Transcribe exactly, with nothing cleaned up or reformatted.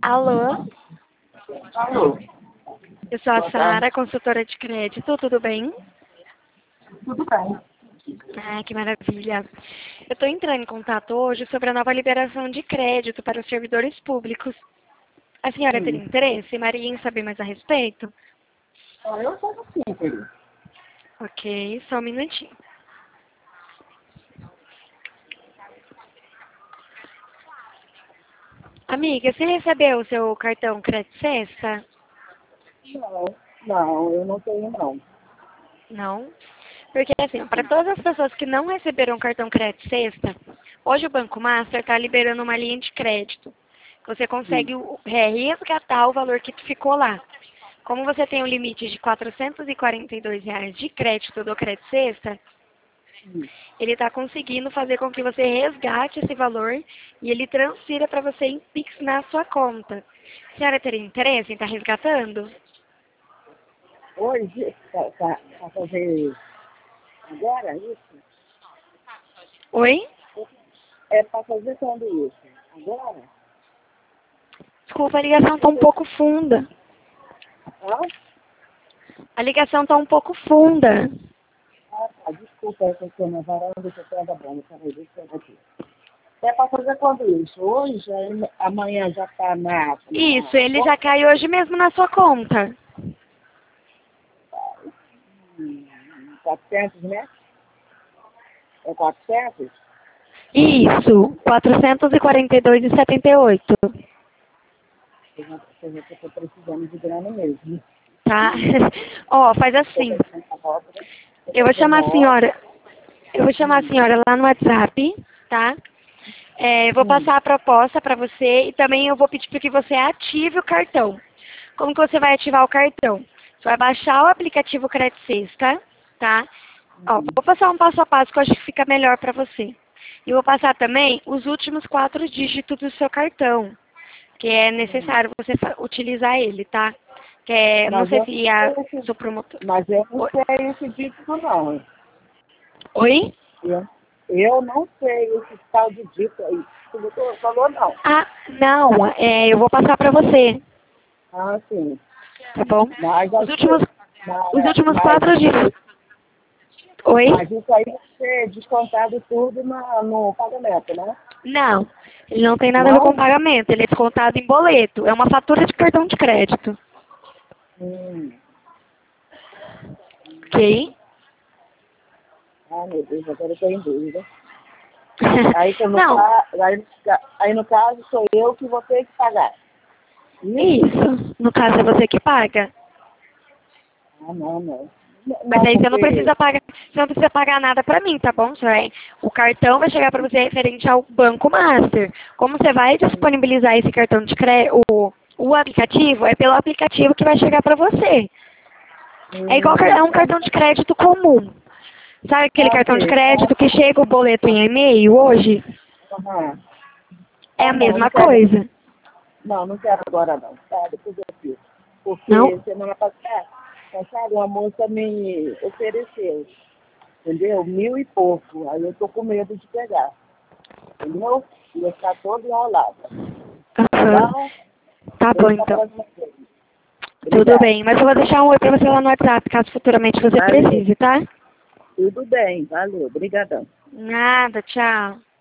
Alô, Alô, eu sou a boa Sara, tarde. consultora de crédito, tudo bem? Tudo bem? Ah, que maravilha. Eu estou entrando em contato hoje sobre a nova liberação de crédito para os servidores públicos. A senhora teria Sim. interesse, Maria, em saber mais a respeito? Ah, eu sou sim, querido. Ok, só um minutinho. Amiga, você recebeu o seu cartão Crédito Sexta? Não, não, eu não tenho não. Não? Porque, assim, para todas as pessoas que não receberam o cartão Crédito Sexta, hoje o Banco Master está liberando uma linha de crédito. Você Sim, consegue o- é, resgatar o valor que ficou lá. Como você tem um limite de quatrocentos e quarenta e dois reais de crédito do Crédito Sexta, sim. ele está conseguindo fazer com que você resgate esse valor e ele transfira para você em Pix na sua conta. A senhora teria interesse em estar resgatando? Hoje, para fazer agora isso? Oi? É para fazer quando isso? Agora? Desculpa, a ligação está um pouco funda. Ah, A ligação está um pouco funda. ah tá, desculpa, eu estou na varanda, que eu estou da bomba, peraí, deixa eu ver aqui. É para fazer quando isso? Hoje, aí, amanhã já está na, Isso, na ele já conta? cai hoje mesmo na sua conta. Hum, quatrocentos, né? É quatrocentos? Isso, quatrocentos e quarenta e dois e setenta e oito. Eu já estou precisando de grana mesmo. Tá? Ó, faz Estou assim. fazendo abóbora, estou Eu vou fazendo chamar a obra. senhora. Eu vou chamar a Hum, senhora lá no WhatsApp, tá? É, eu vou hum, passar a proposta para você e também eu vou pedir para que você ative o cartão. Como que você vai ativar o cartão? Você vai baixar o aplicativo Crédito Sexta, tá? Ó, hum, vou passar um passo a passo que eu acho que fica melhor para você. E vou passar também os últimos quatro dígitos do seu cartão, que é hum. necessário você fa- utilizar ele, tá? Que é, não Mas sei eu se não a sei esse, sua promotor... mas eu não Oi? sei esse dígito não. Oi? Eu, eu não sei esse tal de dito aí. O doutor falou não. Ah, não, é, eu vou passar para você, Ah, sim. tá bom? Mas, Os últimos, assim, mas, os últimos mas, quatro dias. Oi? mas isso aí vai ser descontado tudo na, no pagamento, né? Não, ele não tem nada a ver com Não? pagamento, ele é descontado em boleto, é uma fatura de cartão de crédito, Hum. ok? Ah, meu Deus, agora eu estou em dúvida. Aí, que no, Não, ca- aí, no ca- aí no caso sou eu que vou ter que pagar. Isso? isso, no caso é você que paga. Ah, não, não. Mas Não, aí você não porque. precisa pagar, você não precisa pagar nada pra mim, tá bom? Você vai, o cartão vai chegar pra você referente ao Banco Master. Como você vai disponibilizar esse cartão de crédito, o, o aplicativo, é pelo aplicativo que vai chegar pra você. É igual car- Hum, é um cartão de crédito comum. Sabe aquele ah, cartão de sim. crédito que chega o boleto em e-mail hoje? Aham. É a Ah, não, não mesma quero. coisa. Não, não quero agora não. Tá, depois eu fiz. Não? Porque semana passada, passada uma moça me ofereceu, entendeu? Mil e pouco. Aí eu tô com medo de pegar. Entendeu? Ia ficar todo enrolado. Tá Aham. bom? Tá bom, Deixa a então. próxima vez. Tudo Obrigada. bem. Mas eu vou deixar um oi pra você lá no WhatsApp, caso futuramente você Valeu. precise, tá? Tudo bem. Valeu. Obrigadão. Nada, tchau.